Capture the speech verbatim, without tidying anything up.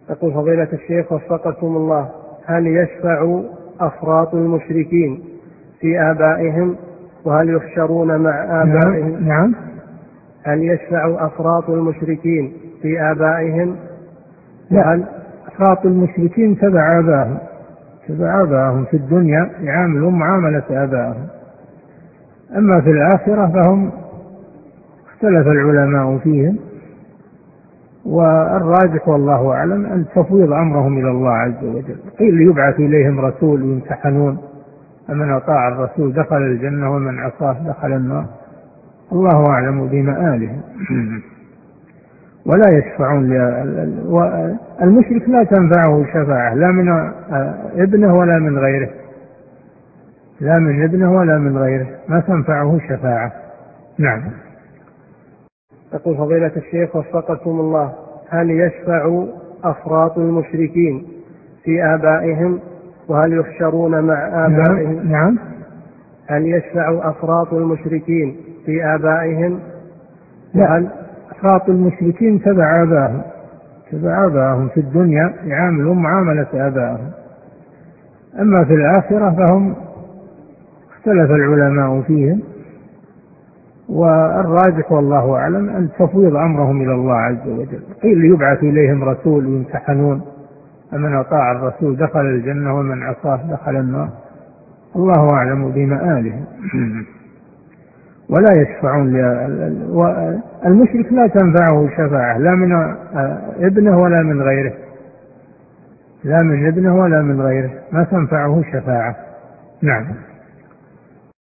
يقول فضيلة الشيخ وفقكم الله، هل يشفع أفراط المشركين في آبائهم وهل يحشرون مع آبائهم؟ نعم. هل يشفع أفراط المشركين في آبائهم؟ لا، أفراط المشركين تبع آبائهم تبع آبائهم في الدنيا يعاملون معاملة آبائهم، أما في الآخرة فهم اختلف العلماء فيهم، والراجح والله أعلم أن تفويض أمرهم إلى الله عز وجل. قيل يبعث إليهم رسول يمتحنون، فمن أطاع الرسول دخل الجنة ومن عصاه دخل النار، الله أعلم بمآلهم. ولا يشفعون. المشرك لا تنفعه شفاعة، لا من ابنه ولا من غيره، لا من ابنه ولا من غيره ما تنفعه شفاعة. نعم. يقول فضيلة الشيخ وفقكم الله، هل يشفع أفراط المشركين في آبائهم وهل يحشرون مع آبائهم؟ نعم. هل يشفع أفراط المشركين في آبائهم؟ لا، أفراط المشركين تبع آبائهم تبع آبائهم في الدنيا يعاملون معاملة آبائهم، أما في الآخرة فهم اختلف العلماء فيهم، والراجح والله أعلم أن تفويض أمرهم إلى الله عز وجل. قيل يبعث إليهم رسول يمتحنون، فمن أطاع الرسول دخل الجنة ومن عصاه دخل النار، الله أعلم بمآلهم. ولا يشفعون. المشرك لا تنفعه شفاعة، لا من ابنه ولا من غيره، لا من ابنه ولا من غيره ما تنفعه شفاعة. نعم.